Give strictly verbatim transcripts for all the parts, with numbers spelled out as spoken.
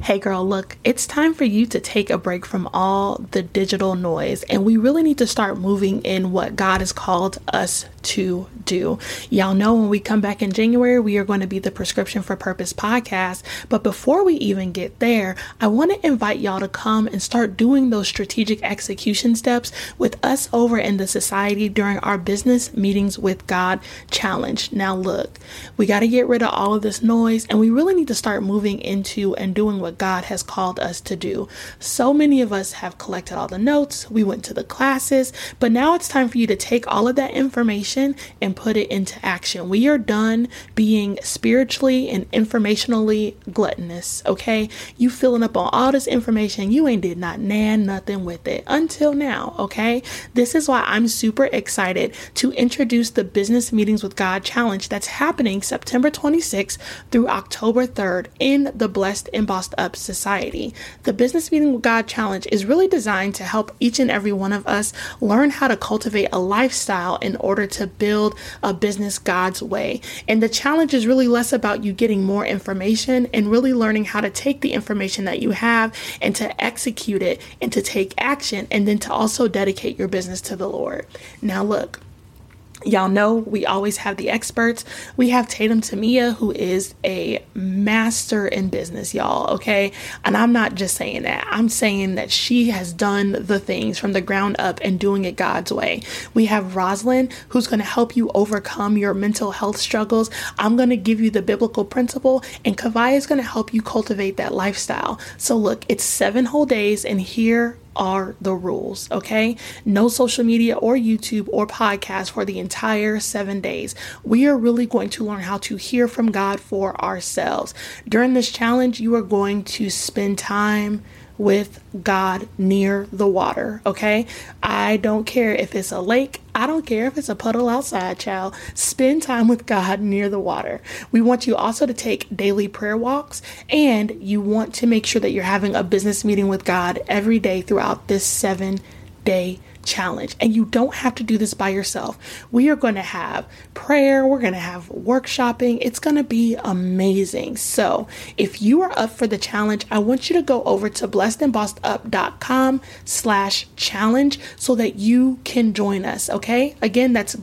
Hey girl, look, it's time for you to take a break from all the digital noise, and we really need to start moving in what God has called us to do. Y'all know when we come back in January, we are going to be the Prescription for Purpose podcast. But before we even get there, I want to invite y'all to come and start doing those strategic execution steps with us over in the society during our Business Meetings with God challenge. Now, look, we got to get rid of all of this noise, and we really need to start moving into and doing what God has called us to do. So many of us have collected all the notes, we went to the classes, but now it's time for you to take all of that information and put it into action. We are done being spiritually and informationally gluttonous, okay? You filling up on all this information, you ain't did not nan nothing with it until now, okay? This is why I'm super excited to introduce the Business Meetings with God challenge that's happening September twenty-sixth through October third in the Blessed and Bossed Up Society. The Business Meeting with God challenge is really designed to help each and every one of us learn how to cultivate a lifestyle in order to build a business God's way. And the challenge is really less about you getting more information and really learning how to take the information that you have and to execute it and to take action, and then to also dedicate your business to the Lord. Now look, y'all know we always have the experts. We have Tatum Temia, who is a master in business, y'all, okay? And I'm not just saying that. I'm saying that she has done the things from the ground up and doing it God's way. We have Rosalind, who's going to help you overcome your mental health struggles. I'm going to give you the biblical principle, and Kavaya is going to help you cultivate that lifestyle. So look, it's seven whole days, and here are the rules, okay? No social media or YouTube or podcast for the entire seven days. We are really going to learn how to hear from God for ourselves. During this challenge, you are going to spend time with God near the water, okay? I don't care if it's a lake. I don't care if it's a puddle outside, child. Spend time with God near the water. We want you also to take daily prayer walks, and you want to make sure that you're having a business meeting with God every day throughout this seven day challenge. And you don't have to do this by yourself. We are going to have prayer. We're going to have workshopping. It's going to be amazing. So if you are up for the challenge, I want you to go over to blessedandbossedup.com slash challenge so that you can join us. Okay. Again, that's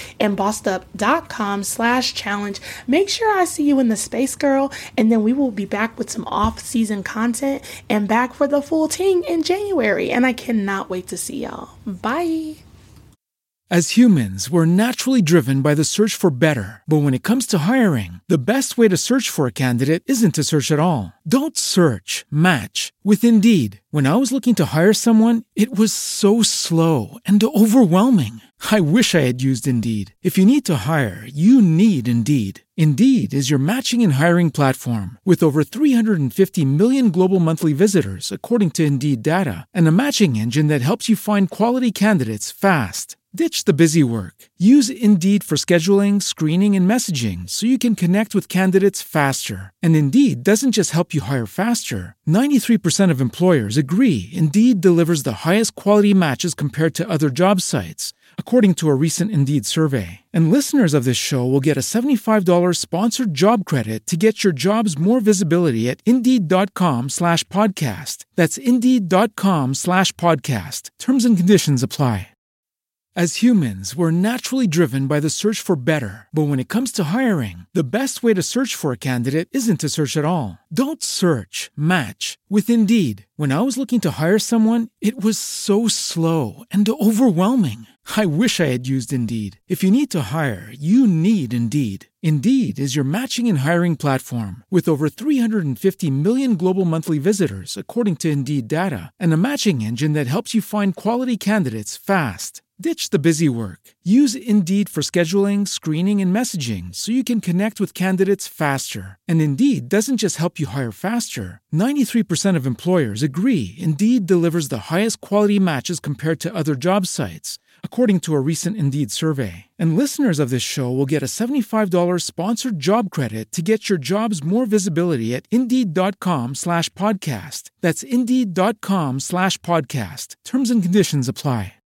blessedandbossedup.com slash challenge. Make sure I see you in the space, girl. And then we will be back with some off-season content and back for the full team in January. And I cannot wait to see y'all. Bye. As humans, we're naturally driven by the search for better. But when it comes to hiring, the best way to search for a candidate isn't to search at all. Don't search, match with Indeed. When I was looking to hire someone, it was so slow and overwhelming. I wish I had used Indeed. If you need to hire, you need Indeed. Indeed is your matching and hiring platform with over three hundred fifty million global monthly visitors, according to Indeed data, and a matching engine that helps you find quality candidates fast. Ditch the busy work. Use Indeed for scheduling, screening, and messaging so you can connect with candidates faster. And Indeed doesn't just help you hire faster. ninety-three percent of employers agree Indeed delivers the highest quality matches compared to other job sites, according to a recent Indeed survey. And listeners of this show will get a seventy-five dollars sponsored job credit to get your jobs more visibility at Indeed.com slash podcast. That's Indeed.com slash podcast. Terms and conditions apply. As humans, we're naturally driven by the search for better. But when it comes to hiring, the best way to search for a candidate isn't to search at all. Don't search, match with Indeed. When I was looking to hire someone, it was so slow and overwhelming. I wish I had used Indeed. If you need to hire, you need Indeed. Indeed is your matching and hiring platform with over three hundred fifty million global monthly visitors, according to Indeed data, and a matching engine that helps you find quality candidates fast. Ditch the busy work. Use Indeed for scheduling, screening, and messaging so you can connect with candidates faster. And Indeed doesn't just help you hire faster. ninety-three percent of employers agree Indeed delivers the highest quality matches compared to other job sites, according to a recent Indeed survey. And listeners of this show will get a seventy-five dollars sponsored job credit to get your jobs more visibility at Indeed.com slash podcast. That's Indeed.com slash podcast. Terms and conditions apply.